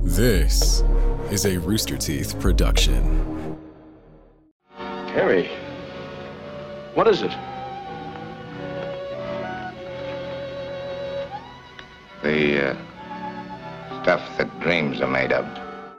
This is a Rooster Teeth production. Harry, what is it? The stuff that dreams are made of.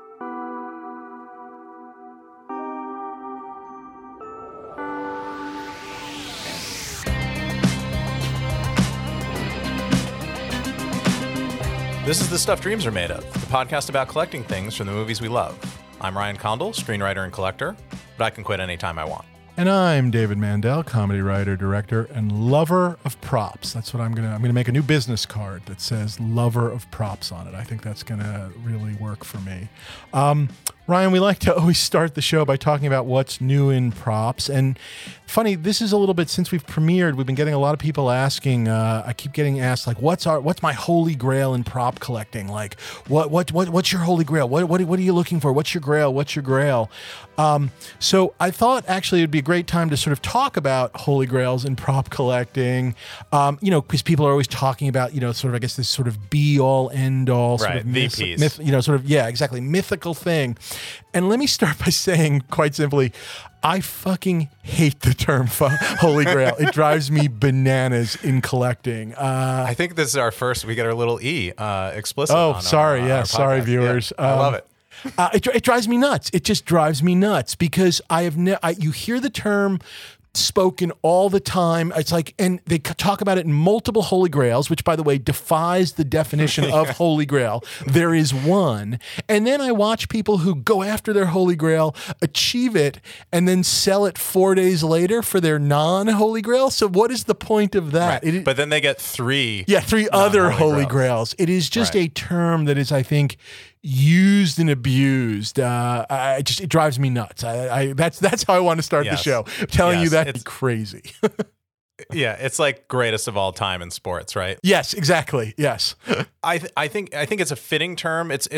This is The Stuff Dreams Are Made Of, the podcast about collecting things from the movies we love. I'm Ryan Condal, screenwriter and collector, but I can quit anytime I want. And I'm David Mandel, comedy writer, director, and lover of props. That's what I'm gonna make a new business card that says lover of props on it. I think that's gonna really work for me. Ryan, we like to always start the show by talking about what's new in props. And funny, this is a little bit since we've premiered, we've been getting a lot of people asking, I keep getting asked, like, what's my holy grail in prop collecting? Like, what's your holy grail? What are you looking for? What's your grail? What's your grail? So I thought actually it'd be a great time to sort of talk about holy grails in prop collecting, because people are always talking about, sort of, I guess, this sort of be all end all sort right, of the piece. exactly, mythical thing. And let me start by saying quite simply, I fucking hate the term holy grail. It drives me bananas in collecting. I think this is our first, we get our little E explicit. Oh, sorry. Sorry, viewers. Yeah, I love it. It drives me nuts. It just drives me nuts because you hear the term spoken all the time. It's like, and they talk about it in multiple holy grails, which, by the way, defies the definition of holy grail. There is one. And then I watch people who go after their holy grail, achieve it, and then sell it 4 days later for their non-holy grail. So what is the point of that? Right. But then they get three other holy grails. It is just a term that is, I think, used and abused. It drives me nuts. That's how I want to start the show. I'm telling you that'd be crazy. Yeah, it's like greatest of all time in sports, right? Yes, exactly. Yes. I think it's a fitting term. It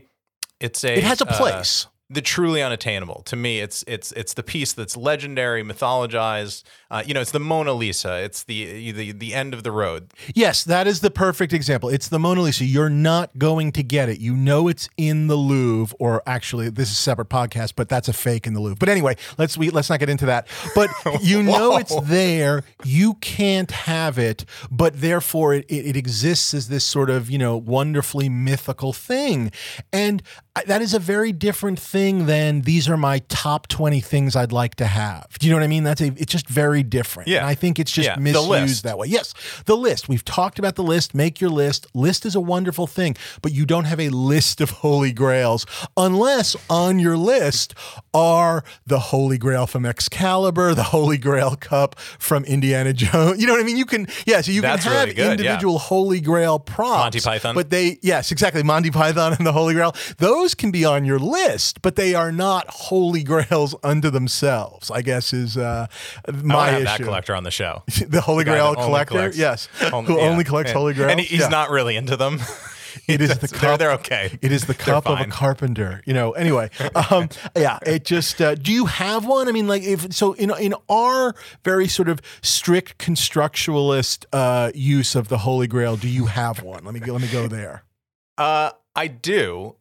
has a place. The truly unattainable. To me, it's the piece that's legendary, mythologized. It's the Mona Lisa. It's the end of the road. Yes, that is the perfect example. It's the Mona Lisa. You're not going to get it. You know it's in the Louvre, or actually, this is a separate podcast, but that's a fake in the Louvre. But anyway, let's not get into that. But you know it's there. You can't have it, but therefore it exists as this sort of wonderfully mythical thing, and that is a very different thing than these are my top 20 things I'd like to have. Do you know what I mean? It's just very different. Yeah. And I think it's just misused that way. Yes, the list. We've talked about the list. Make your list. List is a wonderful thing, but you don't have a list of holy grails unless on your list are the holy grail from Excalibur, the holy grail cup from Indiana Jones. You know what I mean? You can have really good, individual holy grail props. Monty Python. But exactly. Monty Python and the holy grail. Those can be on your list, but they are not holy grails unto themselves, I guess is my issue. That collector on the show. The holy grail collector? Yes. Who only collects holy grails? And he's not really into them. It is the cup. They're okay. It is the cup of a carpenter. Anyway. It just. Do you have one? I mean, like, in our very sort of strict constructualist use of the Holy Grail, do you have one? Let me go there. I do.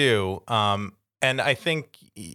And I think,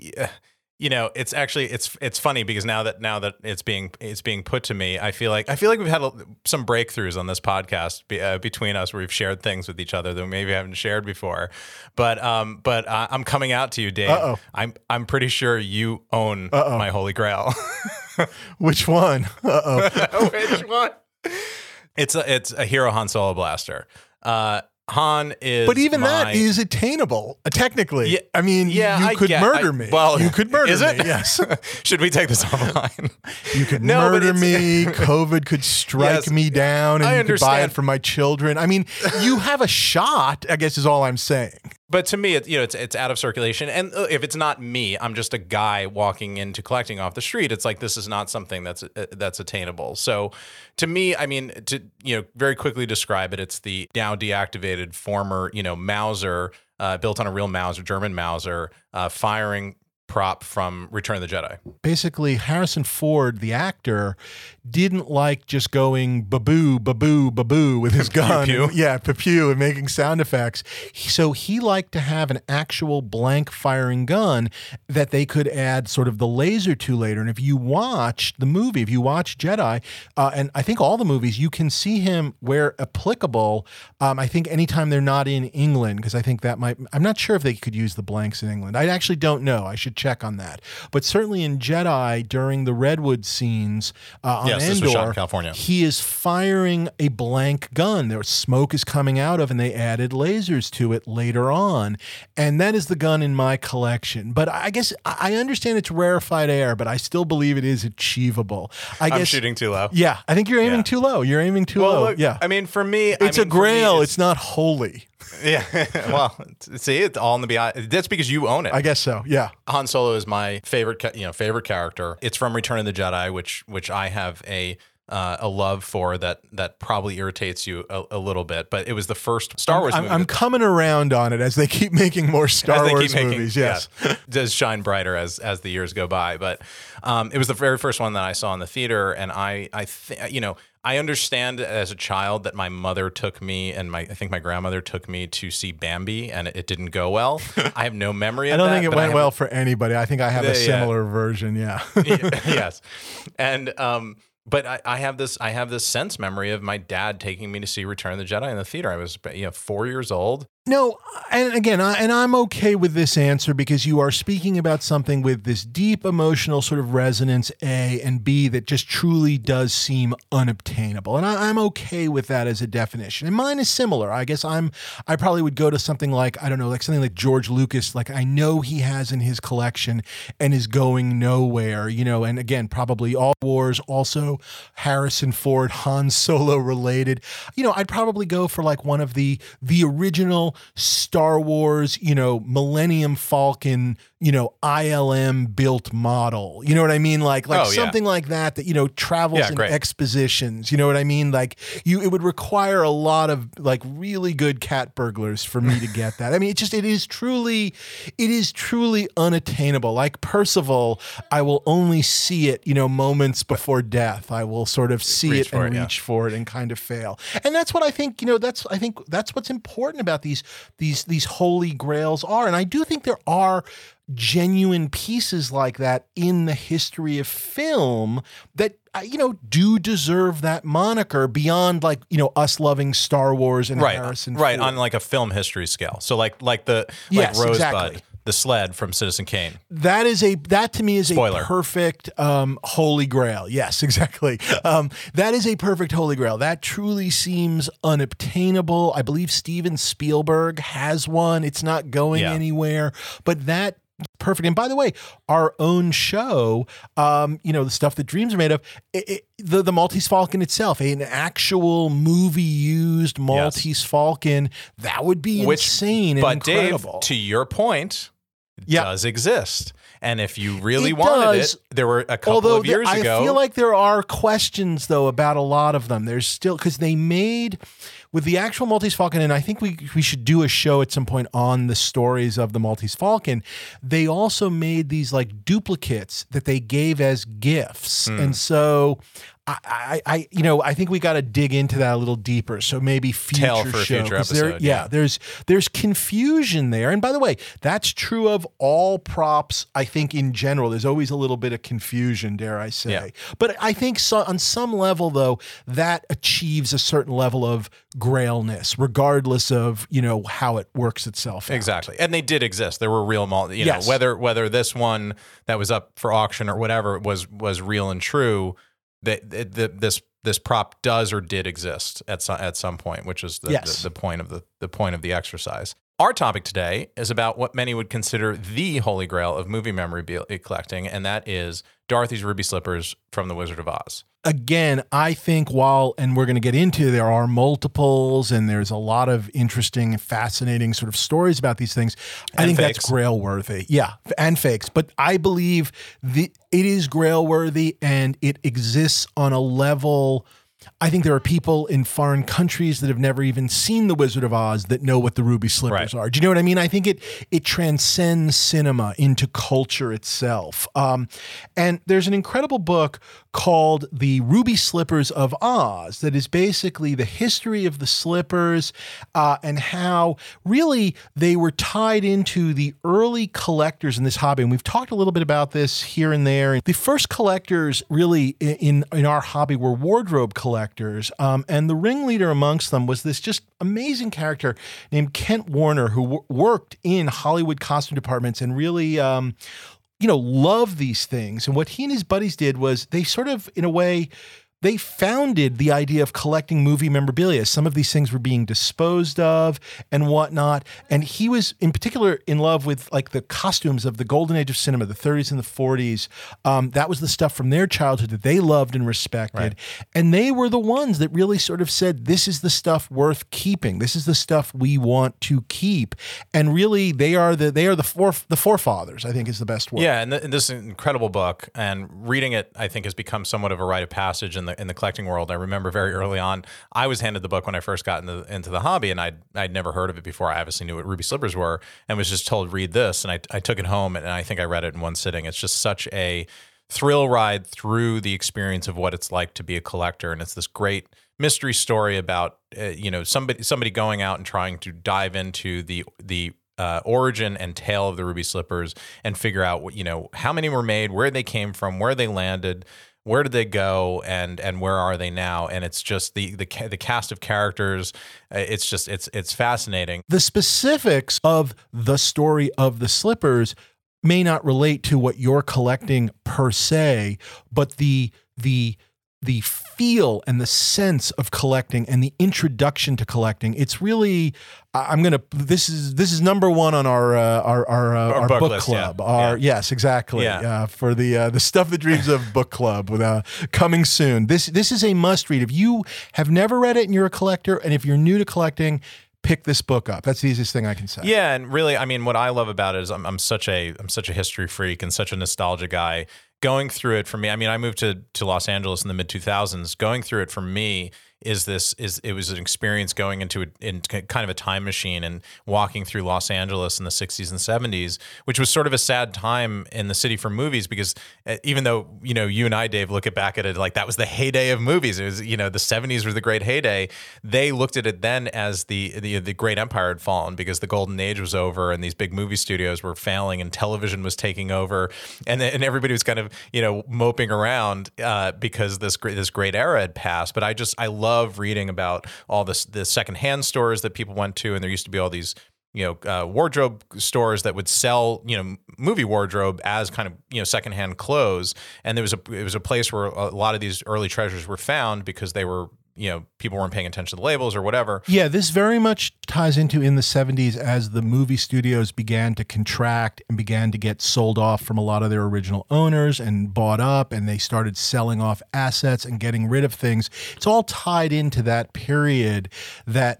it's actually, it's funny because now that it's being put to me, I feel like we've had some breakthroughs on this podcast between us where we've shared things with each other that we maybe haven't shared before. But I'm coming out to you, Dave. Uh-oh. I'm pretty sure you own my Holy Grail. Which one? Which one? It's a Hero Han Solo blaster. Han is, but even that is attainable technically. Yeah, I mean, you could murder me. Well, you could murder is it? me. Yes. Should we take this offline? You could murder me. COVID could strike me down, and you could buy it for my children. I mean, you have a shot, I guess, is all I'm saying. But to me, it's out of circulation. And if it's not me, I'm just a guy walking into collecting off the street. It's like, this is not something that's attainable. So to me, I mean, to very quickly describe it, it's the now deactivated former Mauser, built on a real Mauser, German Mauser, firing prop from Return of the Jedi. Basically, Harrison Ford, the actor, didn't like just going baboo, baboo, baboo with his gun. Pew, pew. Yeah, pew, and making sound effects. So he liked to have an actual blank firing gun that they could add sort of the laser to later. And if you watch the movie, if you watch Jedi, and I think all the movies, you can see him where applicable. I think anytime they're not in England, because I think that might, I'm not sure if they could use the blanks in England. I actually don't know. I should check on that. But certainly in Jedi, during the Redwood scenes on Yes, Endor, this was shot in California. he is firing a blank gun. There smoke is coming out of, and they added lasers to it later on. And that is the gun in my collection. But I guess I understand it's rarefied air, but I still believe it is achievable. I'm shooting too low. Yeah, I think you're aiming too low. You're aiming too low. Look, yeah. I mean, for me, It's a grail. It's not holy. Yeah. Well, see, it's all in the behind. That's because you own it. I guess so. Yeah. Han Solo is my favorite character. It's from Return of the Jedi, which I have a love for that probably irritates you a little bit. But it was the first Star Wars movie. I'm coming around on it as they keep making more Star Wars movies. Yes. Yeah, does shine brighter as the years go by. But it was the very first one that I saw in the theater, and I understand as a child that my mother took me, and I think my grandmother took me to see Bambi, and it didn't go well. I have no memory of that. I don't think it went well for anybody. I think I have a similar version. Yeah. Yes. And but I have this sense memory of my dad taking me to see Return of the Jedi in the theater. I was 4 years old. No, and again, I'm okay with this answer because you are speaking about something with this deep emotional sort of resonance, A, and B, that just truly does seem unobtainable. And I'm okay with that as a definition. And mine is similar. I guess I probably would go to something like, I don't know, like something like George Lucas, like I know he has in his collection and is going nowhere, and again, probably all wars, also Harrison Ford, Han Solo related. I'd probably go for like one of the original Star Wars, Millennium Falcon, ILM built model. You know what I mean? Like something like that travels in expositions. You know what I mean? Like it would require a lot of like really good cat burglars for me to get that. I mean, it is truly unattainable. Like Percival, I will only see it, moments before death. I will sort of see it and reach for it and kind of fail. And that's what I think, I think that's what's important about these holy grails are. And I do think there are genuine pieces like that in the history of film that do deserve that moniker beyond us loving Star Wars and Harrison Ford. On like a film history scale. So like Rosebud, exactly. The sled from Citizen Kane. That to me is Spoiler. A perfect holy grail. Yes, exactly. That is a perfect holy grail. That truly seems unobtainable. I believe Steven Spielberg has one. It's not going anywhere, but that perfect. And by the way, our own show, the stuff that dreams are made of, the Maltese Falcon itself, an actual movie used Maltese Falcon, that would be insane and incredible. Dave, to your point, does exist. And if you really wanted it, there were a couple of years ago. I feel like there are questions, though, about a lot of them. There's still, because they made, with the actual Maltese Falcon, and I think we should do a show at some point on the stories of the Maltese Falcon, they also made these like duplicates that they gave as gifts. And so I think we got to dig into that a little deeper. So maybe future episode. There's confusion there. And by the way, that's true of all props. I think in general, there's always a little bit of confusion, dare I say. Yeah. But I think on some level, though, that achieves a certain level of grailness, regardless of how it works itself out. Exactly. And they did exist. There were real whether this one that was up for auction or whatever was real and true. This prop does or did exist at some point, which is the point of the exercise. Our topic today is about what many would consider the holy grail of movie memorabilia collecting, and that is Dorothy's ruby slippers from The Wizard of Oz. Again, I think and we're going to get into, there are multiples and there's a lot of interesting and fascinating sort of stories about these things. I think that's grail worthy. Yeah, and fakes. But I believe it is grail worthy and it exists on a level I think there are people in foreign countries that have never even seen The Wizard of Oz that know what the Ruby Slippers are. Do you know what I mean? I think it transcends cinema into culture itself. And there's an incredible book called The Ruby Slippers of Oz that is basically the history of the slippers and how really they were tied into the early collectors in this hobby. And we've talked a little bit about this here and there. The first collectors really in our hobby were wardrobe collectors. And the ringleader amongst them was this just amazing character named Kent Warner, who worked in Hollywood costume departments and really love these things. And what he and his buddies did was they sort of, in a way, they founded the idea of collecting movie memorabilia. Some of these things were being disposed of and whatnot. And he was in particular in love with like the costumes of the golden age of cinema, the 30s and the 40s. That was the stuff from their childhood that they loved and respected. Right. And they were the ones that really sort of said, this is the stuff worth keeping. This is the stuff we want to keep. And really they are the forefathers, I think is the best word. Yeah. And this is an incredible book, and reading it, I think, has become somewhat of a rite of passage in the collecting world. I remember very early on, I was handed the book when I first got into the hobby, and I'd never heard of it before. I obviously knew what Ruby Slippers were and was just told, read this. And I took it home, and I think I read it in one sitting. It's just such a thrill ride through the experience of what it's like to be a collector. And it's this great mystery story about, somebody going out and trying to dive into the origin and tale of the Ruby Slippers and figure out how many were made, where they came from, where they landed, where did they go, and where are they now? And it's just the cast of characters. It's fascinating. The specifics of the story of the slippers may not relate to what you're collecting per se, but the feel and the sense of collecting and the introduction to collecting. It's really, this is number one on our book list, club. Yeah. Yes, exactly. Yeah. For the Stuff That Dreams of book club coming soon. This is a must read. If you have never read it and you're a collector, and if you're new to collecting, pick this book up. That's the easiest thing I can say. Yeah, and really, I mean, what I love about it is I'm such a history freak and such a nostalgia guy. Going through it for me, I mean, I moved to Los Angeles in the mid 2000s. Going through it for me it was an experience going into kind of a time machine and walking through Los Angeles in the 60s and 70s, which was sort of a sad time in the city for movies, because even though, you and I, Dave, look back at it like that was the heyday of movies. It was, the 70s was the great heyday. They looked at it then as the great empire had fallen, because the golden age was over and these big movie studios were failing and television was taking over, and everybody was kind of, moping around because this great era had passed. But I love reading about all the secondhand stores that people went to, and there used to be all these wardrobe stores that would sell movie wardrobe as kind of secondhand clothes, and it was a place where a lot of these early treasures were found because they were people weren't paying attention to the labels or whatever. Yeah, this very much ties into in the 70s as the movie studios began to contract and began to get sold off from a lot of their original owners and bought up, and they started selling off assets and getting rid of things. It's all tied into that period that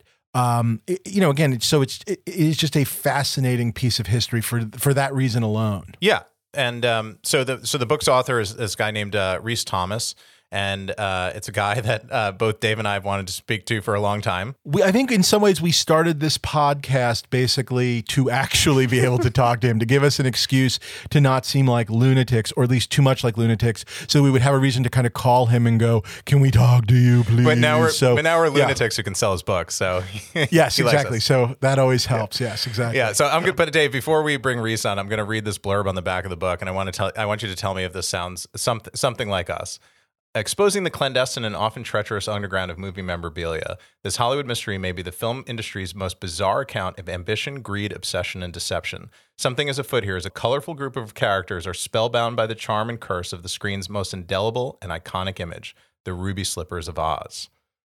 again, so it is just a fascinating piece of history for that reason alone. Yeah. And so the book's author is this guy named Rhys Thomas. And it's a guy that both Dave and I have wanted to speak to for a long time. I think in some ways we started this podcast basically to actually be able to talk to him, to give us an excuse to not seem like lunatics, or at least too much like lunatics, so we would have a reason to kind of call him and go, "Can we talk to you, please?" But now we're lunatics who can sell his book. So yes, exactly. So that always helps. Yeah. Yes, exactly. Yeah. So I'm good. But Dave, before we bring Rhys on, I'm going to read this blurb on the back of the book, and I want you to tell me if this sounds something like us. Exposing the clandestine and often treacherous underground of movie memorabilia, this Hollywood mystery may be the film industry's most bizarre account of ambition, greed, obsession, and deception. Something is afoot here as a colorful group of characters are spellbound by the charm and curse of the screen's most indelible and iconic image, the Ruby Slippers of Oz.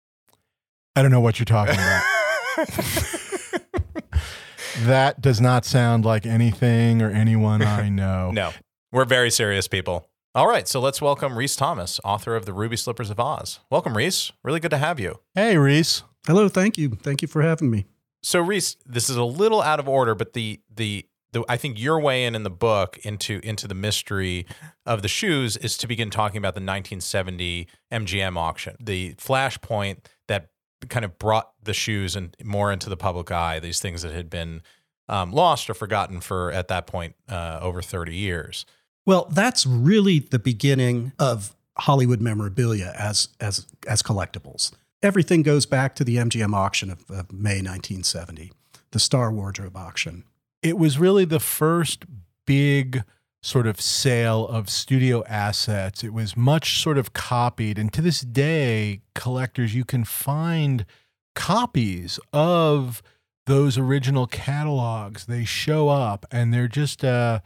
I don't know what you're talking about. That does not sound like anything or anyone I know. No, we're very serious people. All right, so let's welcome Rhys Thomas, author of The Ruby Slippers of Oz. Welcome, Rhys. Really good to have you. Hey, Rhys. Hello, thank you. Thank you for having me. So, Rhys, this is a little out of order, but the I think your way in the book into the mystery of the shoes is to begin talking about the 1970 MGM auction, the flashpoint that kind of brought the shoes and more into the public eye, these things that had been lost or forgotten for, at that point, over 30 years. Well, that's really the beginning of Hollywood memorabilia as collectibles. Everything goes back to the MGM auction of May 1970, the Star Wardrobe auction. It was really the first big sort of sale of studio assets. It was much sort of copied. And to this day, collectors, you can find copies of those original catalogs. They show up and they're just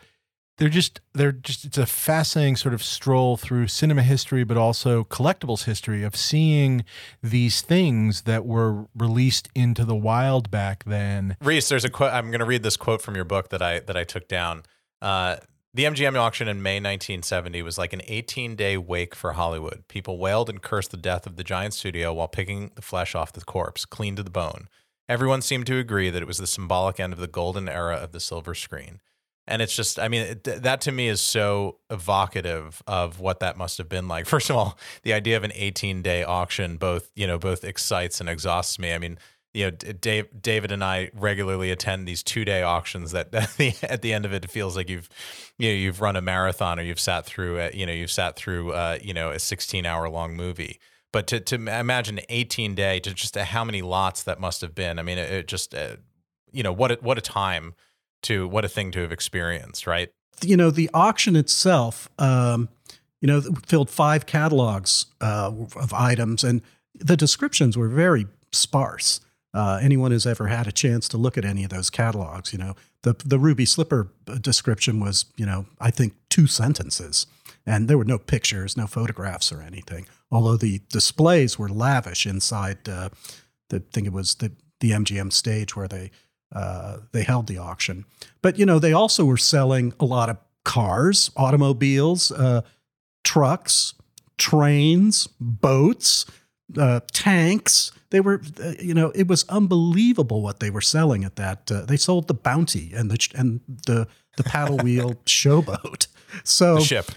it's a fascinating sort of stroll through cinema history, but also collectibles history of seeing these things that were released into the wild back then. Reese, there's a quote. I'm going to read this quote from your book that I took down. The MGM auction in May 1970 was like an 18-day wake for Hollywood. People wailed and cursed the death of the giant studio while picking the flesh off the corpse, clean to the bone. Everyone seemed to agree that it was the symbolic end of the golden era of the silver screen. And it's just, I mean, that to me is so evocative of what that must have been like. First of all, the idea of an 18-day auction both excites and exhausts me. I mean, David and I regularly attend these 2-day auctions that at the end of it, it feels like you've run a marathon or you've sat through a 16-hour long movie. But to imagine 18-day, to just how many lots that must have been. I mean, it just, what a time. What a thing to have experienced, right? The auction itself, filled 5 catalogs of items, and the descriptions were very sparse. Anyone who's ever had a chance to look at any of those catalogs, the ruby slipper description was, I think 2 sentences, and there were no pictures, no photographs or anything. Although the displays were lavish inside, I think it was the MGM stage where they held the auction. But, they also were selling a lot of cars, automobiles, trucks, trains, boats, tanks. They were, it was unbelievable what they were selling at that. They sold the Bounty and the paddle wheel showboat. So the ship.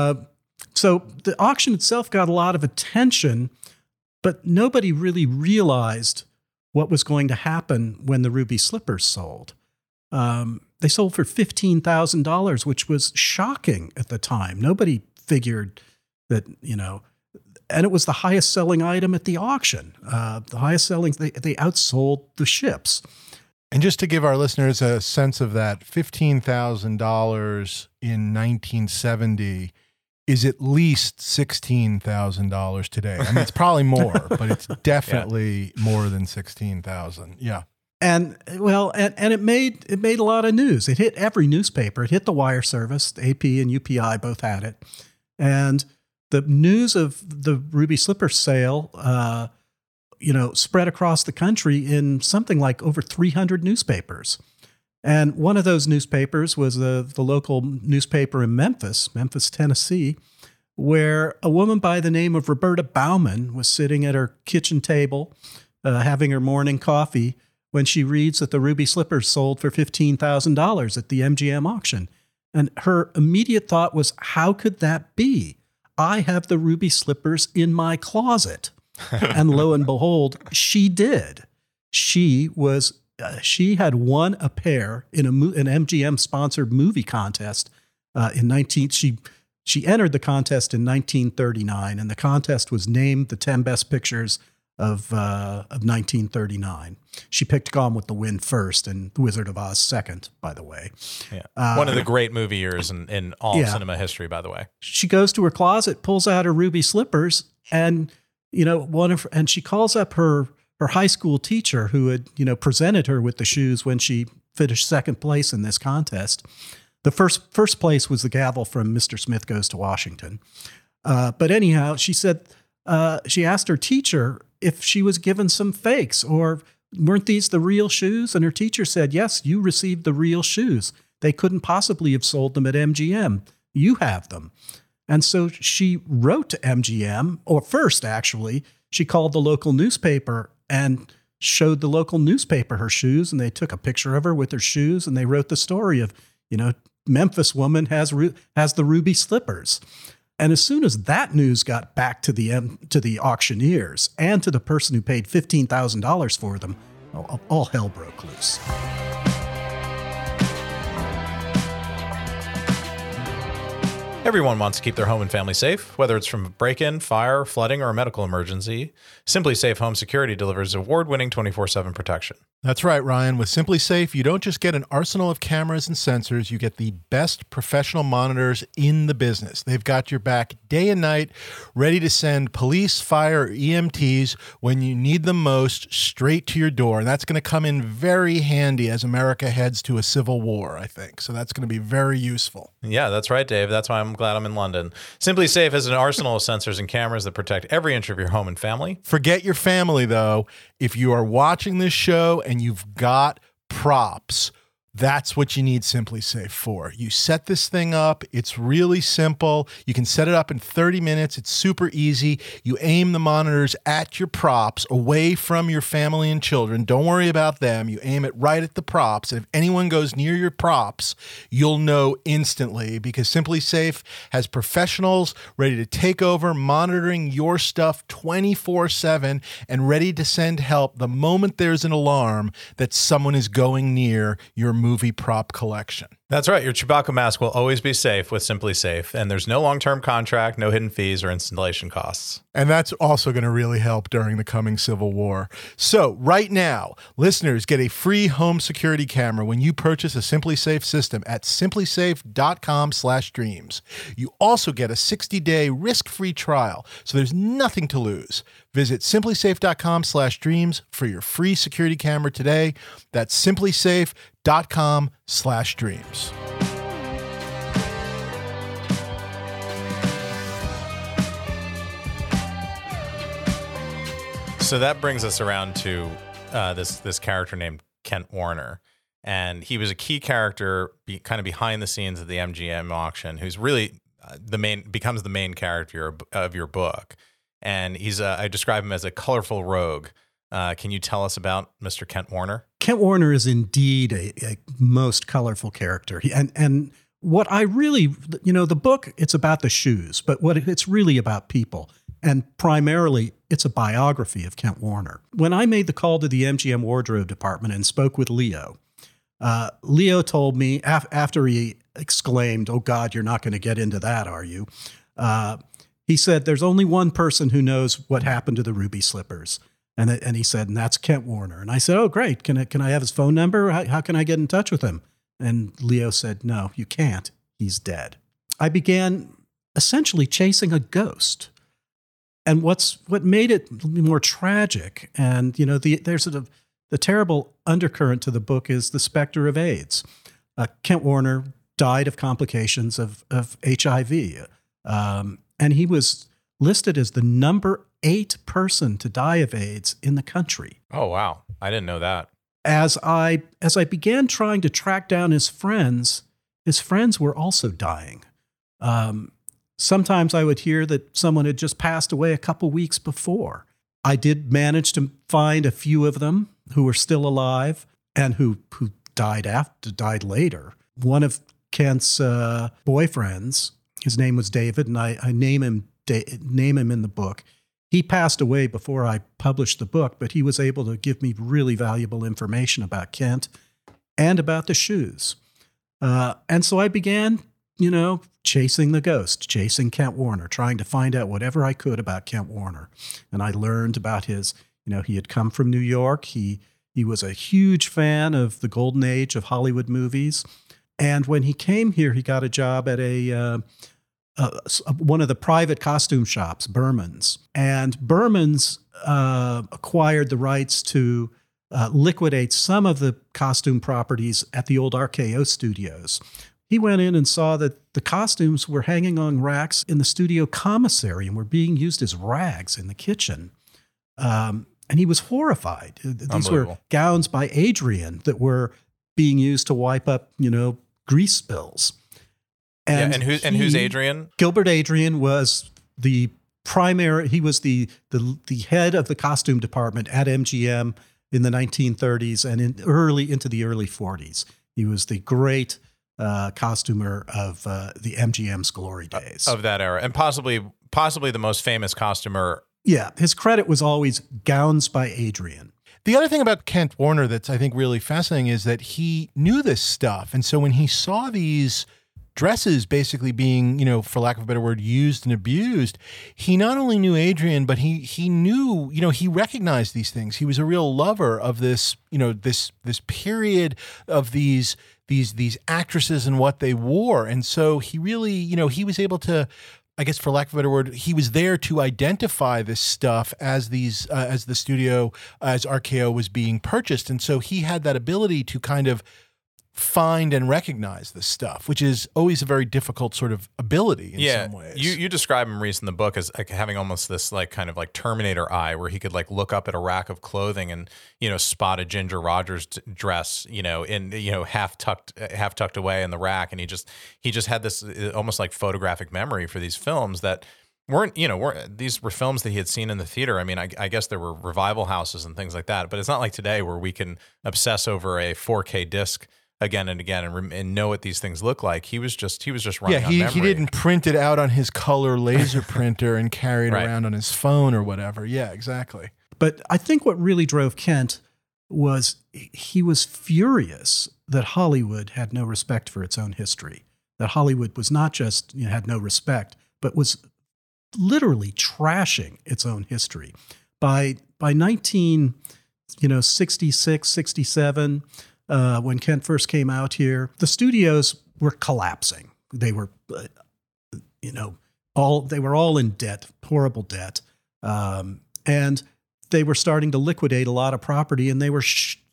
So the auction itself got a lot of attention, but nobody really realized what was going to happen when the ruby slippers sold. They sold for $15,000, which was shocking at the time. Nobody figured that, and it was the highest selling item at the auction. The highest selling, they outsold the ships. And just to give our listeners a sense of that, $15,000 in 1970 is at least $16,000 today. I mean, it's probably more, but it's definitely more than $16,000. Yeah. And it made a lot of news. It hit every newspaper. It hit the wire service. The AP and UPI both had it. And the news of the ruby slipper sale, spread across the country in something like over 300 newspapers. And one of those newspapers was the local newspaper in Memphis, Tennessee, where a woman by the name of Roberta Bauman was sitting at her kitchen table having her morning coffee when she reads that the ruby slippers sold for $15,000 at the MGM auction. And her immediate thought was, how could that be? I have the ruby slippers in my closet. And lo and behold, she did. She had won a pair in an MGM-sponsored movie contest She entered the contest in 1939, and the contest was named the 10 Best Pictures of 1939. She picked Gone with the Wind first, and The Wizard of Oz second, by the way. Yeah. One of the great movie years in all cinema history, by the way. She goes to her closet, pulls out her ruby slippers, and she calls up her high school teacher who had presented her with the shoes when she finished second place in this contest. The first place was the gavel from Mr. Smith Goes to Washington. But anyhow, she said she asked her teacher if she was given some fakes, or weren't these the real shoes? And her teacher said, yes, you received the real shoes. They couldn't possibly have sold them at MGM. You have them. And so she wrote to MGM, or first, actually, she called the local newspaper and showed the local newspaper her shoes, and they took a picture of her with her shoes, and they wrote the story of, Memphis woman has the ruby slippers. And as soon as that news got back to the auctioneers and to the person who paid $15,000 for them, all hell broke loose. Everyone wants to keep their home and family safe, whether it's from a break-in, fire, flooding, or a medical emergency. Simply Safe Home Security delivers award-winning 24/7 protection. That's right, Ryan. With Simply Safe, you don't just get an arsenal of cameras and sensors, you get the best professional monitors in the business. They've got your back day and night, ready to send police, fire, or EMTs when you need them most straight to your door. And that's going to come in very handy as America heads to a civil war, I think. So that's going to be very useful. Yeah, that's right, Dave. That's why I'm glad I'm in London. Simply Safe has an arsenal of sensors and cameras that protect every inch of your home and family. Forget your family, though. If you are watching this show and you've got props, that's what you need Simply Safe for. You set this thing up. It's really simple. You can set it up in 30 minutes. It's super easy. You aim the monitors at your props away from your family and children. Don't worry about them. You aim it right at the props. And if anyone goes near your props, you'll know instantly, because Simply Safe has professionals ready to take over, monitoring your stuff 24/7 and ready to send help the moment there's an alarm that someone is going near your movie prop collection. That's right. Your Chewbacca mask will always be safe with Simply Safe, and there's no long-term contract, no hidden fees or installation costs. And that's also going to really help during the coming Civil War. So right now, listeners get a free home security camera when you purchase a Simply Safe system at simplysafe.com/dreams. You also get a 60-day risk-free trial, so there's nothing to lose. Visit simplysafe.com/dreams for your free security camera today. That's simplysafe.com/dreams. So that brings us around to this character named Kent Warner, and he was a key character, kind of behind the scenes of the MGM auction, who's really becomes the main character of your book, and he's I describe him as a colorful rogue. Can you tell us about Mr. Kent Warner? Kent Warner is indeed a most colorful character, and what I really, the book, it's about the shoes, but what it's really about people. And primarily, it's a biography of Kent Warner. When I made the call to the MGM wardrobe department and spoke with Leo, Leo told me, after he exclaimed, "Oh God, you're not going to get into that, are you?" He said, "There's only one person who knows what happened to the ruby slippers." And he said, "And that's Kent Warner." And I said, "Oh, great. Can I have his phone number? How can I get in touch with him?" And Leo said, "No, you can't. He's dead." I began essentially chasing a ghost. And what made it more tragic, and there's the terrible undercurrent to the book, is the specter of AIDS. Kent Warner died of complications of HIV, and he was listed as the number 8 person to die of AIDS in the country. Oh wow, I didn't know that. As I began trying to track down his friends were also dying. Sometimes I would hear that someone had just passed away a couple weeks before. I did manage to find a few of them who were still alive and who died later. One of Kent's boyfriends, his name was David, and I name him in the book. He passed away before I published the book, but he was able to give me really valuable information about Kent and about the shoes. And so I began, chasing the ghost, chasing Kent Warner, trying to find out whatever I could about Kent Warner. And I learned about his, he had come from New York. He was a huge fan of the golden age of Hollywood movies. And when he came here, he got a job at one of the private costume shops, Berman's. And Berman's acquired the rights to liquidate some of the costume properties at the old RKO studios. He went in and saw that the costumes were hanging on racks in the studio commissary and were being used as rags in the kitchen. And he was horrified. These were gowns by Adrian that were being used to wipe up, grease spills. And who's Adrian? Gilbert Adrian was the primary. He was the head of the costume department at MGM. in the 1930s and into the early 40s. He was the great costumer of the MGM's glory days. Of that era, and possibly the most famous costumer. Yeah, his credit was always Gowns by Adrian. The other thing about Kent Warner that's, I think, really fascinating is that he knew this stuff. And so when he saw these dresses basically being, you know, for lack of a better word, used and abused, he not only knew Adrian, but he knew, you know, he recognized these things. He was a real lover of this, you know, this period of these actresses and what they wore. And so he really, you know, he was able to, I guess for lack of a better word, he was there to identify this stuff as as the studio, as RKO was being purchased. And so he had that ability to kind of find and recognize this stuff, which is always a very difficult sort of ability in some ways. You describe him, Reese, in the book as like having almost this like kind of like Terminator eye, where he could like look up at a rack of clothing and, you know, spot a Ginger Rogers dress, you know, in, you know, half tucked away in the rack, and he just had this almost like photographic memory for these films that these were films that he had seen in the theater. I mean, I guess there were revival houses and things like that, but it's not like today where we can obsess over a 4K disc again and again and know what these things look like. He was just running on memory. He didn't print it out on his color laser printer and carry it around on his phone or whatever. Yeah, exactly. But I think what really drove Kent was he was furious that Hollywood had no respect for its own history. That Hollywood was not just, you know, had no respect, but was literally trashing its own history. By 1966, 67, when Kent first came out here, the studios were collapsing. They were, they were all in debt, horrible debt, and they were starting to liquidate a lot of property. And they were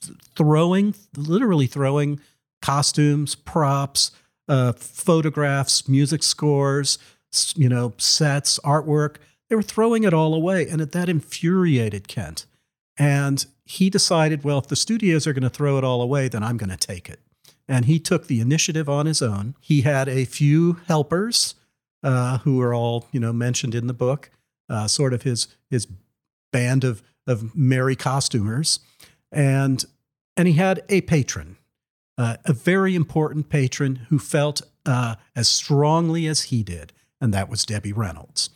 literally throwing costumes, props, photographs, music scores, you know, sets, artwork. They were throwing it all away, and that infuriated Kent. And he decided, well, if the studios are going to throw it all away, then I'm going to take it. And he took the initiative on his own. He had a few helpers who are all, you know, mentioned in the book, sort of his band of merry costumers. And he had a patron, a very important patron who felt as strongly as he did, and that was Debbie Reynolds.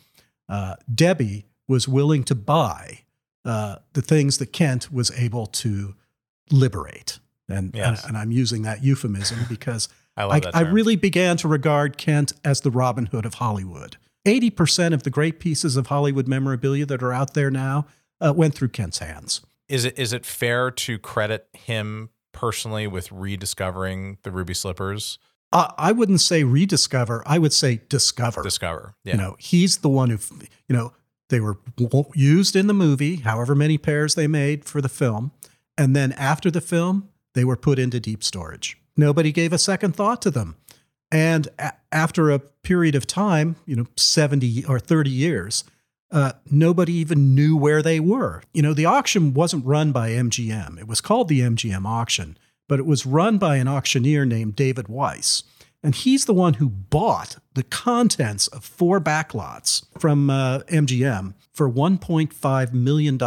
Debbie was willing to buy the things that Kent was able to liberate. And I'm using that euphemism because I really began to regard Kent as the Robin Hood of Hollywood. 80% of the great pieces of Hollywood memorabilia that are out there now went through Kent's hands. Is it fair to credit him personally with rediscovering the ruby slippers? I wouldn't say rediscover. I would say discover. Discover. Yeah. You know, he's the one who, you know, they were used in the movie, however many pairs they made for the film. And then after the film, they were put into deep storage. Nobody gave a second thought to them. And after a period of time, you know, 70 or 30 years, nobody even knew where they were. You know, the auction wasn't run by MGM. It was called the MGM auction, but it was run by an auctioneer named David Weiss. And he's the one who bought the contents of 4 backlots from MGM for $1.5 million.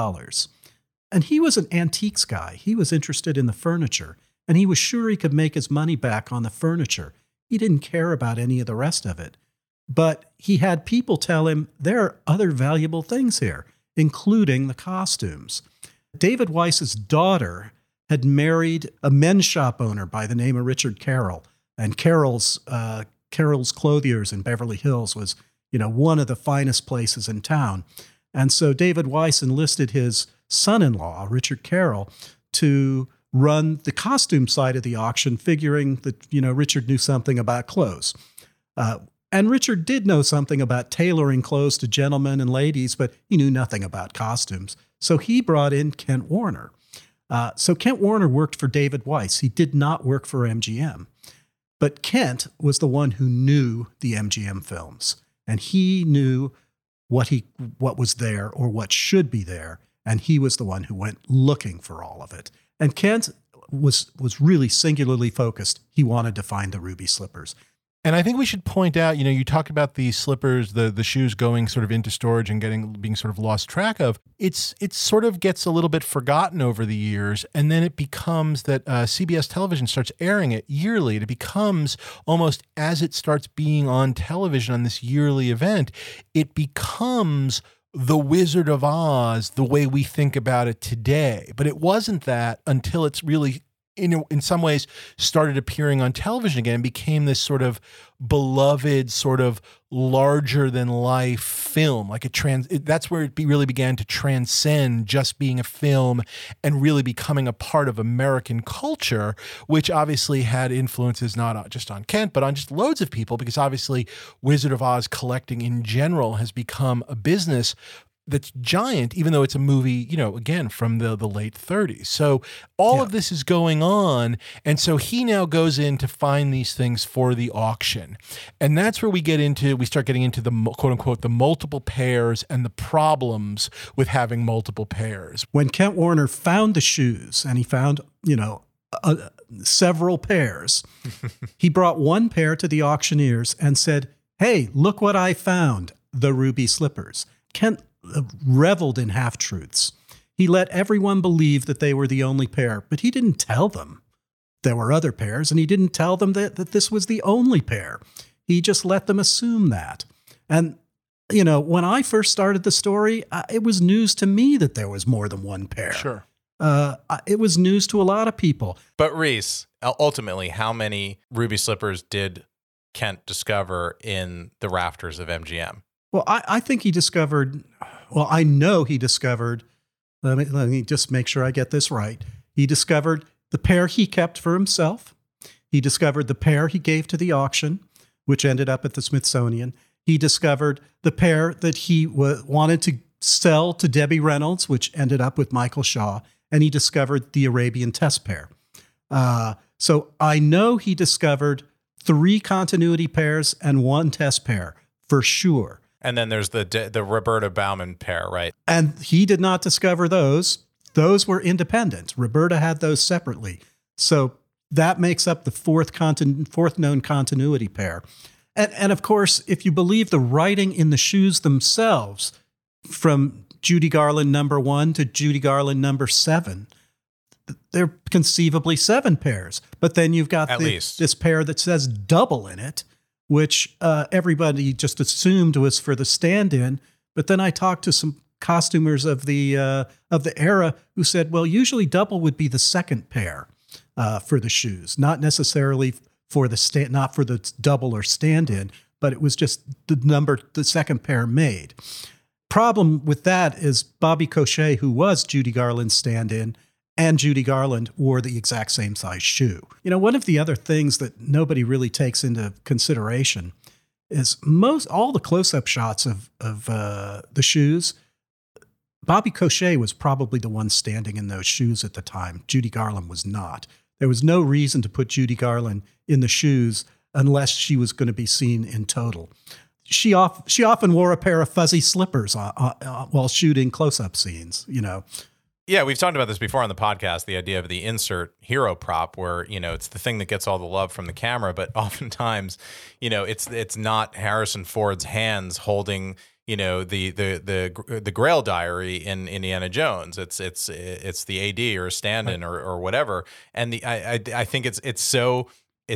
And he was an antiques guy. He was interested in the furniture, and he was sure he could make his money back on the furniture. He didn't care about any of the rest of it. But he had people tell him there are other valuable things here, including the costumes. David Weiss's daughter had married a men's shop owner by the name of Richard Carroll. And Carroll's Clothiers in Beverly Hills was, you know, one of the finest places in town. And so David Weiss enlisted his son-in-law, Richard Carroll, to run the costume side of the auction, figuring that, you know, Richard knew something about clothes. And Richard did know something about tailoring clothes to gentlemen and ladies, but he knew nothing about costumes. So he brought in Kent Warner. So Kent Warner worked for David Weiss. He did not work for MGM. But Kent was the one who knew the MGM films, and he knew what was there or what should be there, and he was the one who went looking for all of it. And Kent was really singularly focused. He wanted to find the ruby slippers. And I think we should point out, you talked about the slippers, the shoes going sort of into storage and being sort of lost track of. It sort of gets a little bit forgotten over the years, and then it becomes that CBS television starts airing it yearly. It becomes almost, as it starts being on television on this yearly event, it becomes The Wizard of Oz the way we think about it today. But it wasn't that until it's really, in some ways, started appearing on television again and became this sort of beloved, sort of larger than life film. Like that's where it really began to transcend just being a film and really becoming a part of American culture, which obviously had influences not just on Kent, but on just loads of people, because obviously Wizard of Oz collecting in general has become a business that's giant, even though it's a movie, again, from the late 30s. So all of this is going on. And so he now goes in to find these things for the auction. And that's where we start getting into the quote unquote, the multiple pairs and the problems with having multiple pairs. When Kent Warner found the shoes, and he found, several pairs, he brought one pair to the auctioneers and said, "Hey, look what I found, the ruby slippers." Kent reveled in half-truths. He let everyone believe that they were the only pair, but he didn't tell them there were other pairs, and he didn't tell them that this was the only pair. He just let them assume that. And, when I first started the story, it was news to me that there was more than one pair. Sure. It was news to a lot of people. But Reese, ultimately, how many ruby slippers did Kent discover in the rafters of MGM? Well, I think he discovered, I know he discovered, let me just make sure I get this right. He discovered the pair he kept for himself. He discovered the pair he gave to the auction, which ended up at the Smithsonian. He discovered the pair that he wanted to sell to Debbie Reynolds, which ended up with Michael Shaw. And he discovered the Arabian test pair. So I know he discovered 3 continuity pairs and 1 test pair for sure. And then there's the Roberta Bauman pair, right? And he did not discover those. Those were independent. Roberta had those separately. So that makes up the fourth known continuity pair. And of course, if you believe the writing in the shoes themselves, from Judy Garland number 1 to Judy Garland number 7, there are conceivably 7 pairs. But then you've got this pair that says double in it, which everybody just assumed was for the stand-in. But then I talked to some costumers of the era who said, well, usually double would be the second pair for the shoes, not necessarily not for the double or stand-in, but it was just the second pair made. Problem with that is Bobby Cochet, who was Judy Garland's stand-in, and Judy Garland wore the exact same size shoe. One of the other things that nobody really takes into consideration is all the close-up shots of the shoes. Bobby Cochet was probably the one standing in those shoes at the time. Judy Garland was not. There was no reason to put Judy Garland in the shoes unless she was going to be seen in total. She often wore a pair of fuzzy slippers while shooting close-up scenes, Yeah, we've talked about this before on the podcast, the idea of the insert hero prop where, it's the thing that gets all the love from the camera, but oftentimes, it's not Harrison Ford's hands holding, the Grail diary in Indiana Jones. It's the AD or a stand-in or whatever. And I think it's so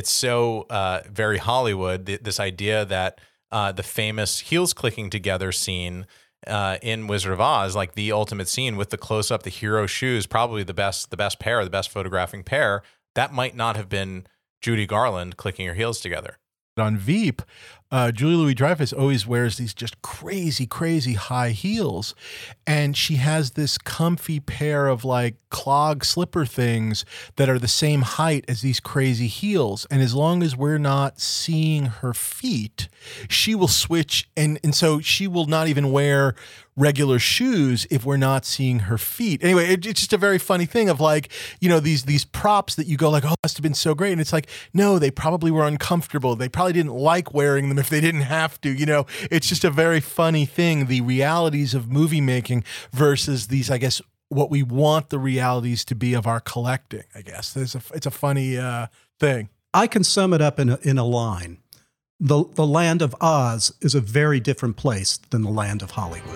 very Hollywood, this idea that the famous heels clicking together scene in Wizard of Oz, like the ultimate scene with the close up, the hero shoes, probably the best pair, the best photographing pair, that might not have been Judy Garland clicking her heels together. On Veep, Julia Louis-Dreyfus always wears these just crazy, crazy high heels. And she has this comfy pair of like clog slipper things that are the same height as these crazy heels. And as long as we're not seeing her feet, she will switch. And so she will not even wear regular shoes if we're not seeing her feet. Anyway, it's just a very funny thing of like, these props that you go like, oh, must have been so great. And it's like, no, they probably were uncomfortable. They probably didn't like wearing them if they didn't have to, It's just a very funny thing, the realities of movie making versus these, I guess, what we want the realities to be of our collecting, I guess. It's a funny thing. I can sum it up in a line. the land of Oz is a very different place than the land of Hollywood.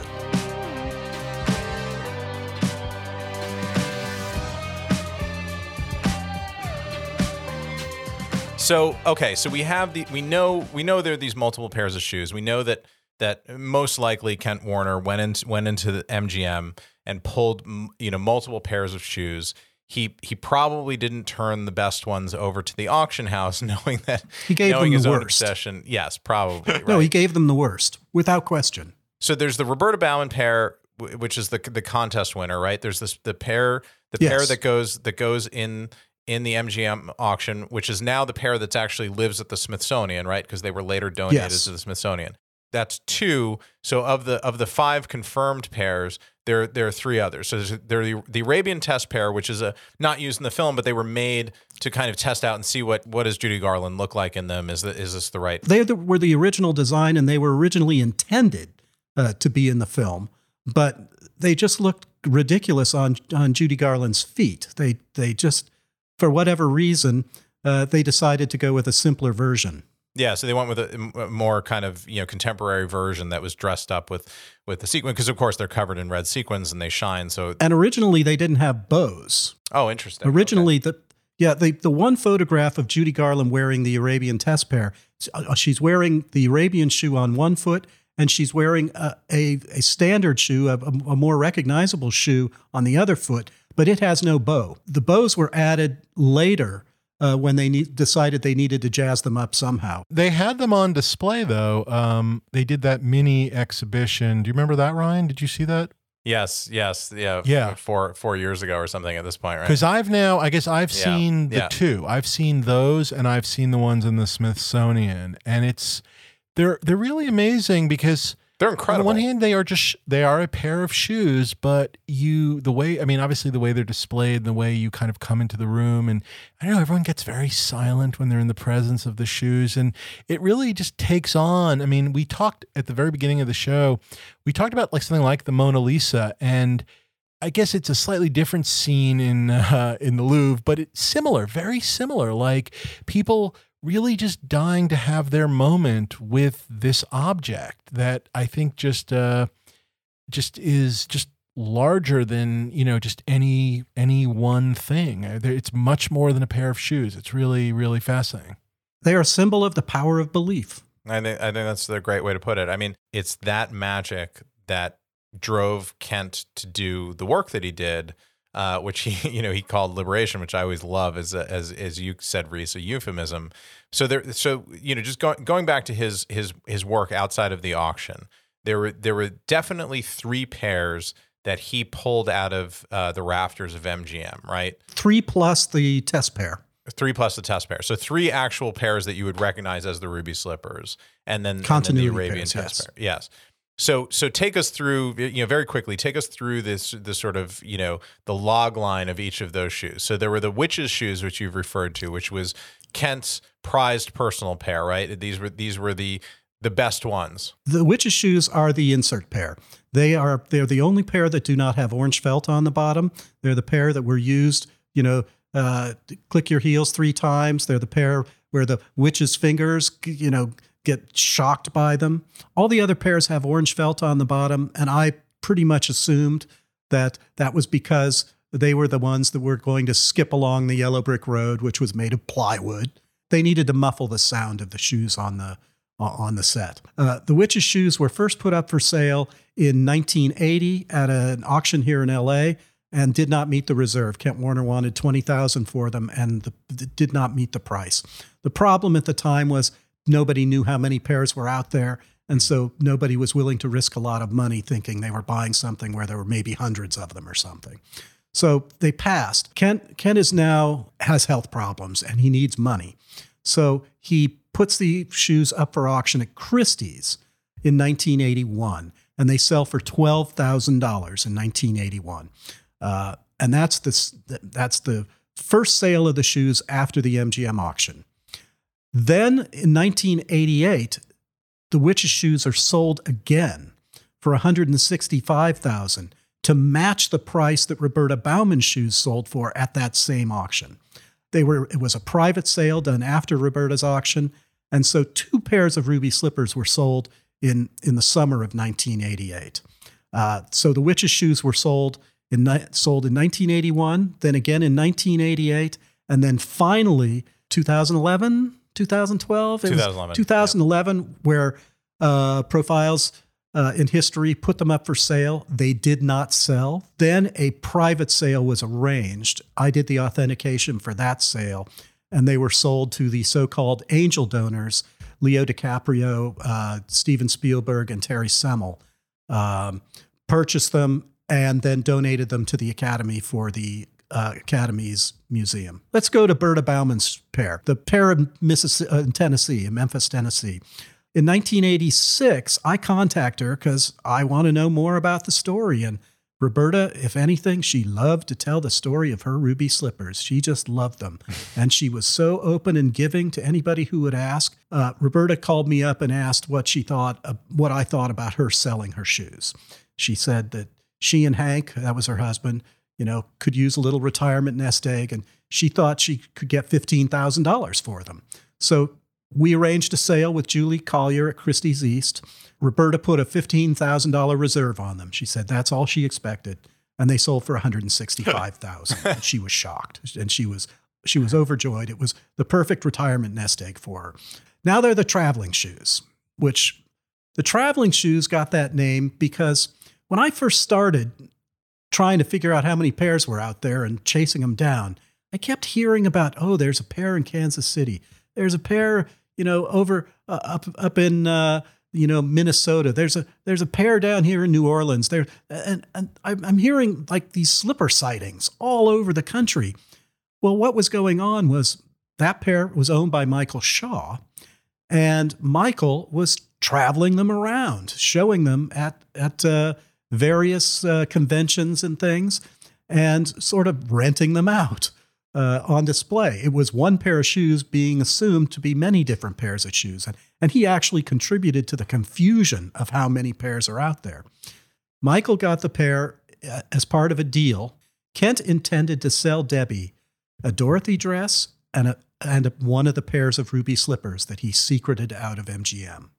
So okay, so we know there are these multiple pairs of shoes. We know that most likely Kent Warner went into the MGM and pulled multiple pairs of shoes. He probably didn't turn the best ones over to the auction house, knowing that he gave them his the own worst. obsession. Yes, probably. Right? No, he gave them the worst, without question. So there's the Roberta Bauman pair, which is the contest winner, right? There's the pair that goes in the MGM auction, which is now the pair that's actually lives at the Smithsonian, right? Because they were later donated to the Smithsonian. That's two. So of the 5 confirmed pairs, there are 3 others. So there's the Arabian test pair, which is not used in the film, but they were made to kind of test out and see what does Judy Garland look like in them. Is this the right? They were the original design, and they were originally intended to be in the film, but they just looked ridiculous on Judy Garland's feet. They just, for whatever reason, they decided to go with a simpler version. Yeah, so they went with a more kind of contemporary version that was dressed up with the sequin, because of course they're covered in red sequins and they shine. So and originally they didn't have bows. Oh, interesting. Originally, okay. The one photograph of Judy Garland wearing the Arabian test pair, she's wearing the Arabian shoe on one foot, and she's wearing a standard shoe, a more recognizable shoe on the other foot, but it has no bow. The bows were added later. When they decided they needed to jazz them up somehow. They had them on display, though. They did that mini exhibition. Do you remember that, Ryan? Did you see that? Yes. Yeah. Yeah. 4 years ago or something at this point, right? Because I've seen the 2. I've seen those, and I've seen the ones in the Smithsonian. And they're really amazing because they're incredible. On the one hand, they are a pair of shoes, but obviously the way they're displayed, the way you kind of come into the room, and I don't know, everyone gets very silent when they're in the presence of the shoes, and it really just takes on. I mean, we talked at the very beginning of the show, we talked about something like the Mona Lisa, and I guess it's a slightly different scene in the Louvre, but it's similar, very similar. Like people really just dying to have their moment with this object that I think just is just larger than just any one thing. It's much more than a pair of shoes. It's really, really fascinating. They are a symbol of the power of belief. I think that's the great way to put it. I mean, it's that magic that drove Kent to do the work that he did, which he called liberation, which I always love as you said, Reese, a euphemism. So just going back to his work outside of the auction, there were definitely 3 pairs that he pulled out of the rafters of MGM, right? 3 plus the test pair. 3 plus the test pair. So 3 actual pairs that you would recognize as the ruby slippers, and then continuity the Arabian pairs, test yes. pair. Yes. So take us through, very quickly, take us through this sort of, the log line of each of those shoes. So there were the witch's shoes, which you've referred to, which was Kent's prized personal pair, right? These were the best ones. The witch's shoes are the insert pair. They're the only pair that do not have orange felt on the bottom. They're the pair that were used, click your heels 3 times. They're the pair where the witch's fingers, get shocked by them. All the other pairs have orange felt on the bottom, and I pretty much assumed that was because they were the ones that were going to skip along the yellow brick road, which was made of plywood. They needed to muffle the sound of the shoes on the set. The witch's shoes were first put up for sale in 1980 at an auction here in LA and did not meet the reserve. Kent Warner wanted $20,000 for them and did not meet the price. The problem at the time was nobody knew how many pairs were out there, and so nobody was willing to risk a lot of money thinking they were buying something where there were maybe hundreds of them or something. So they passed. Kent has health problems and he needs money. So he puts the shoes up for auction at Christie's in 1981, and they sell for $12,000 in 1981. And that's the first sale of the shoes after the MGM auction. Then in 1988, the witch's shoes are sold again for $165,000 to match the price that Roberta Bauman's shoes sold for at that same auction. It was a private sale done after Roberta's auction, And so 2 pairs of ruby slippers were sold in the summer of 1988. So the witch's shoes were sold in 1981, then again in 1988, and then finally 2011, 2012? 2011. 2011, where Profiles in History put them up for sale. They did not sell. Then a private sale was arranged. I did the authentication for that sale, and they were sold to the so-called angel donors, Leo DiCaprio, Steven Spielberg, and Terry Semel. Purchased them and then donated them to the Academy for the Academy's museum. Let's go to Berta Bauman's pair, the pair in Memphis, Tennessee. In 1986, I contact her because I want to know more about the story. And Roberta, if anything, she loved to tell the story of her ruby slippers. She just loved them. And she was so open and giving to anybody who would ask. Roberta called me up and asked what I thought about her selling her shoes. She said that she and Hank, that was her husband, could use a little retirement nest egg, and she thought she could get $15,000 for them. So we arranged a sale with Julie Collier at Christie's East. Roberta put a $15,000 reserve on them. She said that's all she expected, and they sold for $165,000. And she was shocked, and she was overjoyed. It was the perfect retirement nest egg for her. Now they're the traveling shoes, which the traveling shoes got that name because when I first started trying to figure out how many pairs were out there and chasing them down, I kept hearing about, there's a pair in Kansas City. There's a pair, over up in Minnesota. There's a pair down here in New Orleans. And I'm hearing like these slipper sightings all over the country. Well, what was going on was that pair was owned by Michael Shaw, and Michael was traveling them around, showing them at various conventions and things, and sort of renting them out on display. It was one pair of shoes being assumed to be many different pairs of shoes. And he actually contributed to the confusion of how many pairs are out there. Michael got the pair as part of a deal. Kent intended to sell Debbie a Dorothy dress and one of the pairs of ruby slippers that he secreted out of MGM.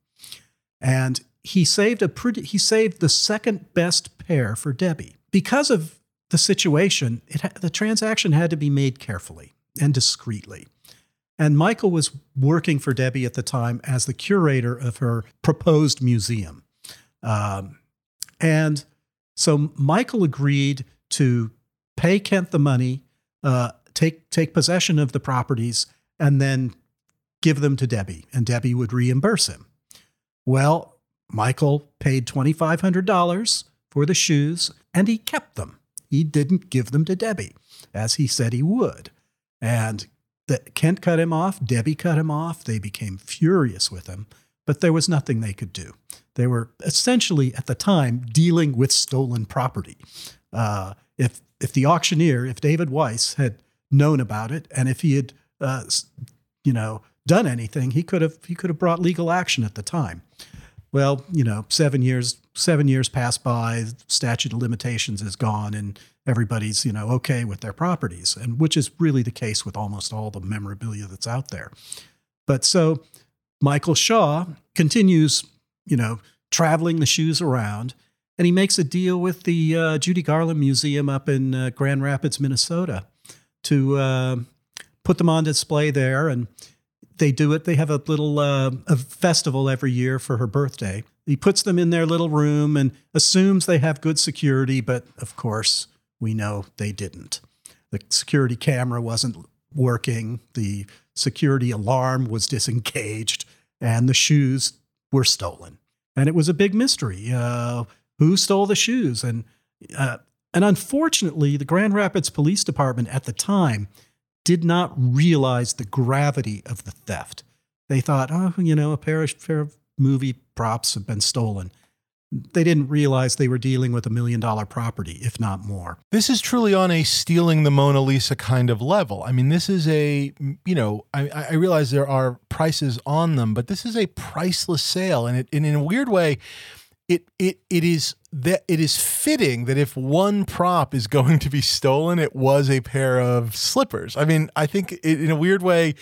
And he saved the second best pair for Debbie. Because of the situation, the transaction had to be made carefully and discreetly. And Michael was working for Debbie at the time as the curator of her proposed museum. And so Michael agreed to pay Kent the money, take possession of the properties, and then give them to Debbie, and Debbie would reimburse him. Well, Michael paid $2,500 for the shoes, and he kept them. He didn't give them to Debbie, as he said he would. And Kent cut him off. Debbie cut him off. They became furious with him, but there was nothing they could do. They were essentially, at the time, dealing with stolen property. If the auctioneer, if David Weiss had known about it, and if he had, done anything, he could have brought legal action at the time. Well, 7 years pass by, statute of limitations is gone, and everybody's, okay with their properties, and which is really the case with almost all the memorabilia that's out there. But so Michael Shaw continues, traveling the shoes around, and he makes a deal with the Judy Garland Museum up in Grand Rapids, Minnesota, to put them on display there. And they do it. They have a little a festival every year for her birthday. He puts them in their little room and assumes they have good security, but of course, we know they didn't. The security camera wasn't working. The security alarm was disengaged, and the shoes were stolen. And it was a big mystery. Who stole the shoes? And unfortunately, the Grand Rapids Police Department at the time did not realize the gravity of the theft. They thought, a pair of movie props have been stolen. They didn't realize they were dealing with $1 million property, if not more. This is truly on a stealing the Mona Lisa kind of level. I mean, this is I realize there are prices on them, but this is a priceless sale. And in a weird way, it is fitting that if one prop is going to be stolen, it was a pair of slippers. I mean, I think in a weird way,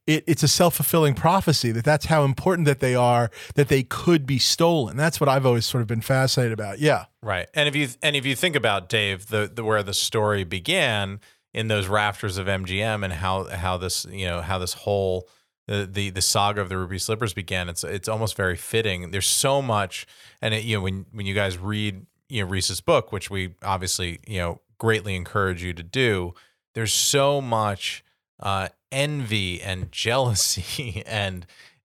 it's a self-fulfilling prophecy that's how important that they are, that they could be stolen. That's what I've always sort of been fascinated about. Yeah. Right. And if you think about, Dave, the where the story began in those rafters of MGM and how this whole the saga of the Ruby Slippers began, it's almost very fitting. There's so much, and when you guys read Reese's book, which we obviously greatly encourage you to do, there's so much envy and jealousy and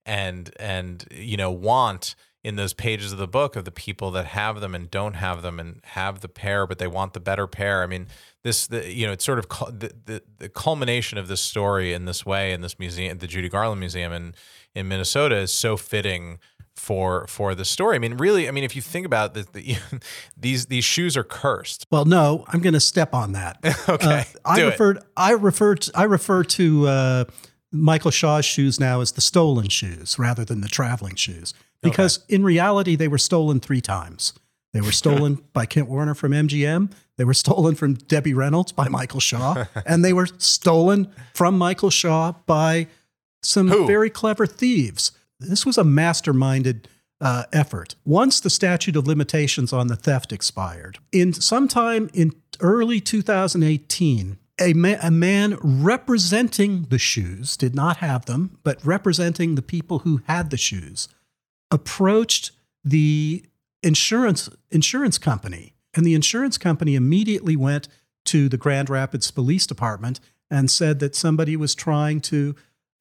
want in those pages of the book of the people that have them and don't have them and have the pair, but they want the better pair. I mean, it's sort of the culmination of this story in this way in this museum, the Judy Garland Museum in Minnesota, is so fitting for the story. I mean, really, if you think about it, these shoes are cursed. Well, no, I'm going to step on that. Okay, I refer to Michael Shaw's shoes now as the stolen shoes rather than the traveling shoes, because in reality they were stolen 3 times. They were stolen by Kent Warner from MGM. They were stolen from Debbie Reynolds by Michael Shaw, and they were stolen from Michael Shaw by some very clever thieves. This was a masterminded effort. Once the statute of limitations on the theft expired, sometime in early 2018, a man representing the shoes, did not have them, but representing the people who had the shoes, approached the insurance company. And the insurance company immediately went to the Grand Rapids Police Department and said that somebody was trying to,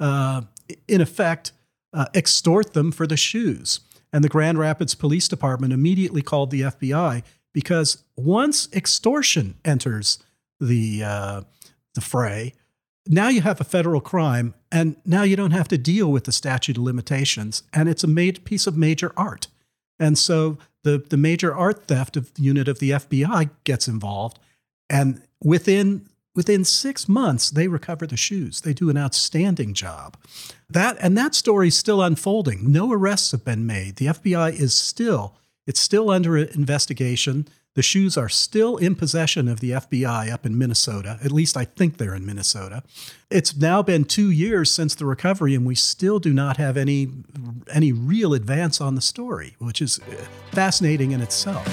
in effect, extort them for the shoes. And the Grand Rapids Police Department immediately called the FBI, because once extortion enters the fray, now you have a federal crime, and now you don't have to deal with the statute of limitations, and it's a piece of major art. And so the major art theft unit of the FBI gets involved, and within 6 months, they recover the shoes. They do an outstanding job. That story is still unfolding. No arrests have been made. The FBI is still under investigation. The shoes are still in possession of the FBI up in Minnesota. At least I think they're in Minnesota. It's now been 2 years since the recovery, and we still do not have any real advance on the story, which is fascinating in itself.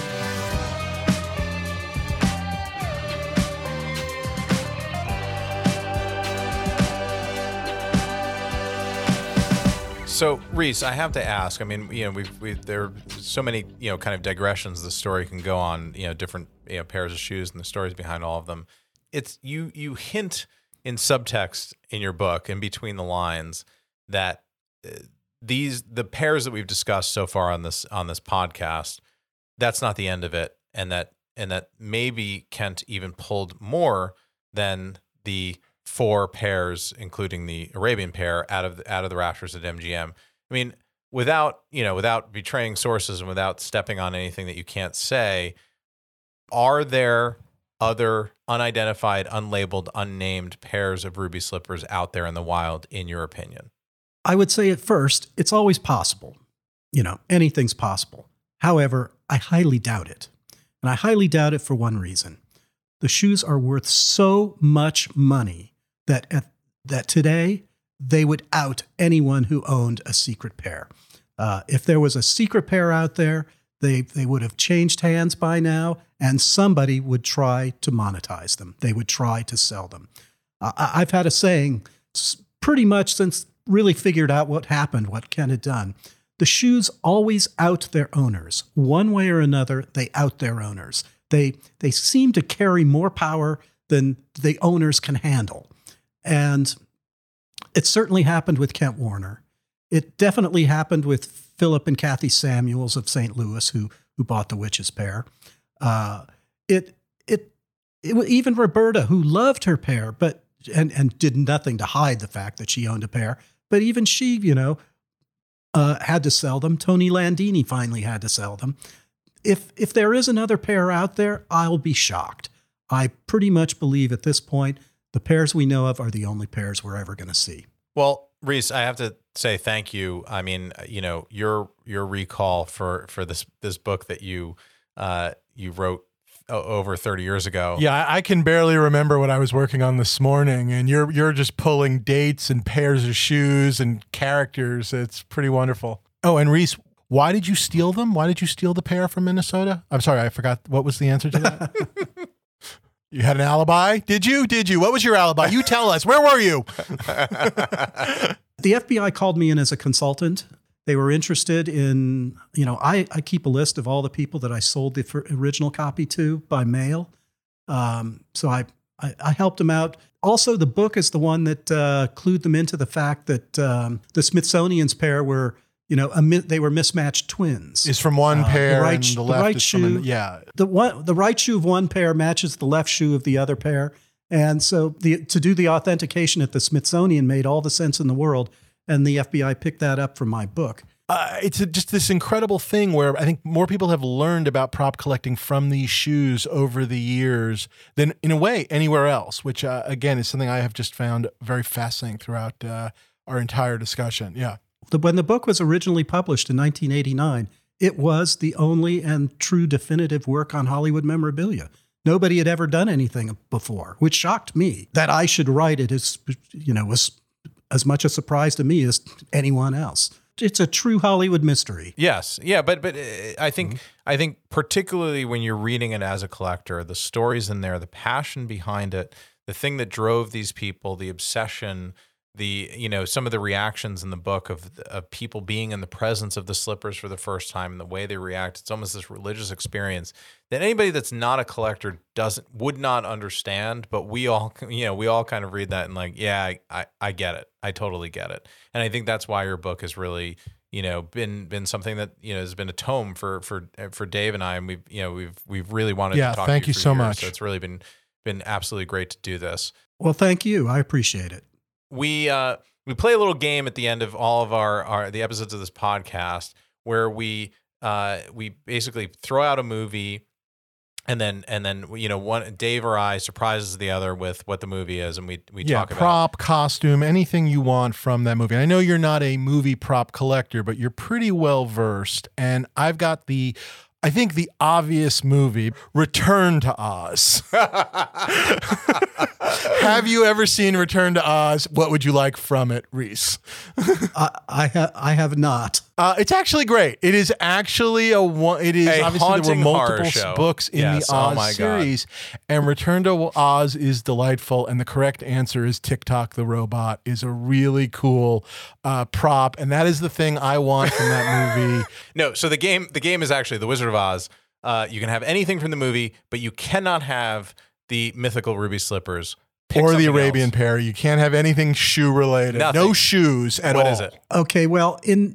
So, Reese, I have to ask. I mean, there are so many, kind of digressions the story can go on. Different pairs of shoes and the stories behind all of them. It's you hint in subtext in your book and between the lines that the pairs that we've discussed so far on this podcast, that's not the end of it, and that maybe Kent even pulled more than the 4 pairs, including the Arabian pair, out of the rafters at MGM. I mean, without betraying sources and without stepping on anything that you can't say, are there other unidentified, unlabeled, unnamed pairs of ruby slippers out there in the wild, in your opinion? I would say at first, it's always possible. Anything's possible. However, I highly doubt it. And I highly doubt it for one reason. The shoes are worth so much money that today they would out anyone who owned a secret pair. If there was a secret pair out there, they would have changed hands by now, and somebody would try to monetize them. They would try to sell them. I've had a saying pretty much since really figured out what happened, what Ken had done. The shoes always out their owners. One way or another, they out their owners. They seem to carry more power than the owners can handle. And it certainly happened with Kent Warner. It definitely happened with Philip and Kathy Samuels of St. Louis, who bought the Witch's pair. Even Roberta, who loved her pair, but and did nothing to hide the fact that she owned a pair. But even she, had to sell them. Tony Landini finally had to sell them. If there is another pair out there, I'll be shocked. I pretty much believe at this point, the pairs we know of are the only pairs we're ever going to see. Well, Reese, I have to say thank you. I mean, your recall for this book that you wrote over 30 years ago. Yeah, I can barely remember what I was working on this morning, and you're just pulling dates and pairs of shoes and characters. It's pretty wonderful. Oh, and Reese, why did you steal them? Why did you steal the pair from Minnesota? I'm sorry, I forgot. What was the answer to that? You had an alibi? Did you? What was your alibi? You tell us. Where were you? The FBI called me in as a consultant. They were interested in, I keep a list of all the people that I sold the original copy to by mail. So I helped them out. Also, the book is the one that clued them into the fact that the Smithsonian's pair were, they were mismatched twins. Is from one pair and the left right is shoe, from yeah. The right shoe of one pair matches the left shoe of the other pair. And so to do the authentication at the Smithsonian made all the sense in the world. And the FBI picked that up from my book. It's just this incredible thing where I think more people have learned about prop collecting from these shoes over the years than, in a way, anywhere else, which, again, is something I have just found very fascinating throughout our entire discussion. Yeah. When the book was originally published in 1989, it was the only and true definitive work on Hollywood memorabilia. Nobody had ever done anything before, which shocked me. That I should write it was as much a surprise to me as anyone else. It's a true Hollywood mystery. Yes. Yeah. But I think particularly when you're reading it as a collector, the stories in there, the passion behind it, the thing that drove these people, the obsession, some of the reactions in the book of people being in the presence of the slippers for the first time and the way they react. It's almost this religious experience that anybody that's not a collector would not understand. But we all kind of read that and like, yeah, I get it. I totally get it. And I think that's why your book has really, been something that, has been a tome for Dave and I. And we've really wanted to talk to you. Thank you so much. So it's really been absolutely great to do this. Well, thank you. I appreciate it. We play a little game at the end of all of the episodes of this podcast where we basically throw out a movie and then one Dave or I surprises the other with what the movie is, and we talk about prop, costume, anything you want from that movie. And I know you're not a movie prop collector, but you're pretty well versed, and I've got the obvious movie, Return to Oz. Have you ever seen Return to Oz? What would you like from it, Reese? I have not. It's actually great. It is actually obviously there were multiple books in the Oz series, and Return to Oz is delightful. And the correct answer is Tick-Tock the Robot is a really cool prop, and that is the thing I want from that movie. No, so the game is actually The Wizard of Oz. You can have anything from the movie, but you cannot have the mythical ruby slippers. Or the Arabian pair. You can't have anything shoe related. Nothing. No shoes at all. What is it? Okay, well, in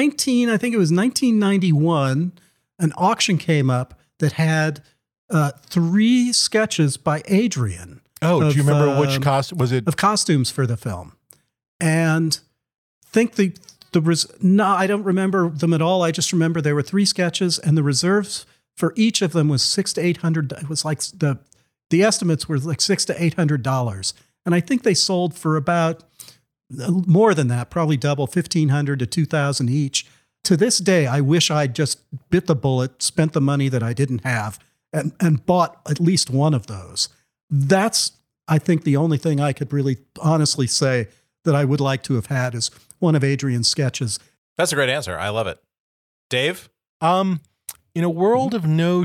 1991, an auction came up that had 3 sketches by Adrian. Oh, do you remember which costume was it? Of costumes for the film. And I don't remember them at all. I just remember there were 3 sketches, and the reserves for each of them was $600 to $800. It was like the estimates were like $600 to $800. And I think they sold for about more than that, probably double, $1,500 to $2,000 each. To this day, I wish I'd just bit the bullet, spent the money that I didn't have, and bought at least one of those. That's, I think, the only thing I could really honestly say that I would like to have had is one of Adrian's sketches. That's a great answer. I love it. Dave? In a world of no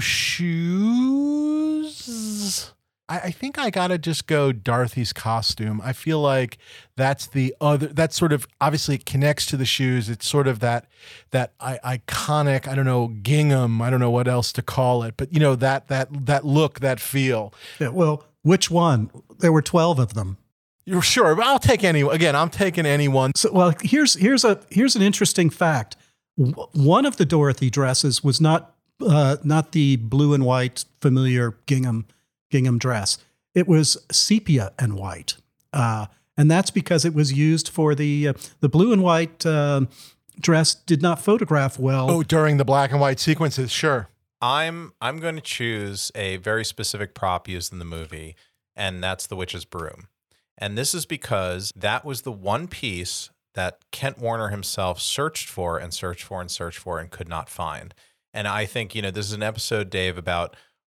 shoes, I think I gotta just go Dorothy's costume. I feel like that's sort of, obviously it connects to the shoes. It's sort of that iconic, I don't know, gingham, I don't know what else to call it, but that look, that feel. Yeah, well, which one? There were 12 of them. You're sure, but I'll take any. Again, I'm taking any one. So, well, here's an interesting fact. One of the Dorothy dresses was not the blue and white familiar gingham dress. It was sepia and white, and that's because it was used for the blue and white dress did not photograph well. Oh, during the black and white sequences, sure. I'm going to choose a very specific prop used in the movie, and that's the witch's broom. And this is because that was the one piece that Kent Warner himself searched for and could not find. And I think, this is an episode, Dave, about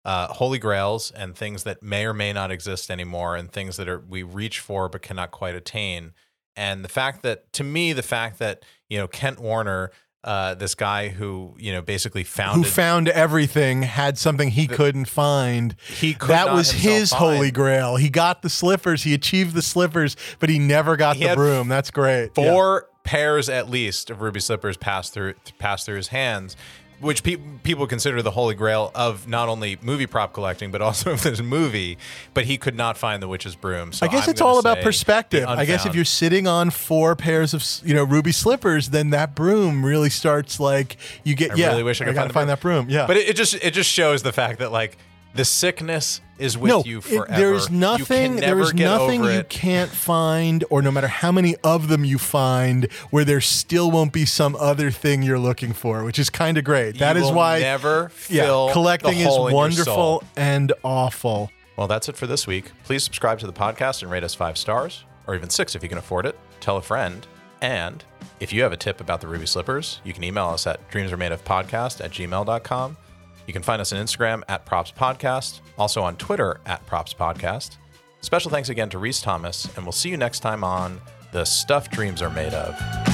holy grails and things that may or may not exist anymore, and things that we reach for but cannot quite attain. And the fact that Kent Warner, this guy who basically found everything, had something he couldn't find. That was his holy grail. He got the slippers. He achieved the slippers, but he never got the broom. That's great. Four pairs at least of ruby slippers passed through his hands, which people consider the holy grail of not only movie prop collecting, but also of this movie. But he could not find the witch's broom. So I guess it's all about perspective. I guess if you're sitting on 4 pairs of ruby slippers, then that broom really starts you get. I really wish I could find that broom. Yeah, but it just you fact that the sickness is with you forever. There's nothing you can't find, or no matter how many of them you find, where there still won't be some other thing you're looking for, which is kind of great. That is why never fill collecting the hole is wonderful and awful. Well, that's it for this week. Please subscribe to the podcast and rate us 5 stars, or even 6 if you can afford it. Tell a friend. And if you have a tip about the ruby slippers, you can email us at dreamsaremadeofpodcast@gmail.com. You can find us on Instagram @PropsPodcast, also on Twitter @PropsPodcast. Special thanks again to Reese Thomas, and we'll see you next time on The Stuff Dreams Are Made Of.